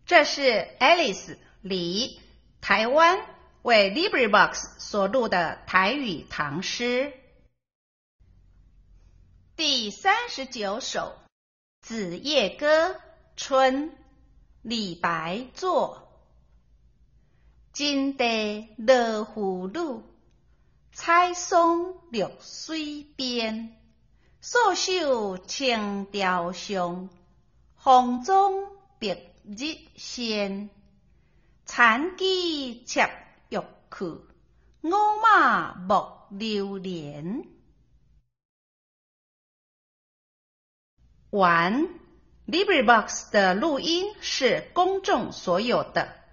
这是 Alice 李台湾为 LibriVox 所录的台语唐诗。第39首《子夜歌》春李白作。金地乐葫芦，采松绿水边。素手青雕香，风中白日鲜。残机插玉去，五马莫留连。完 LibriVox 的录音是公众所有的。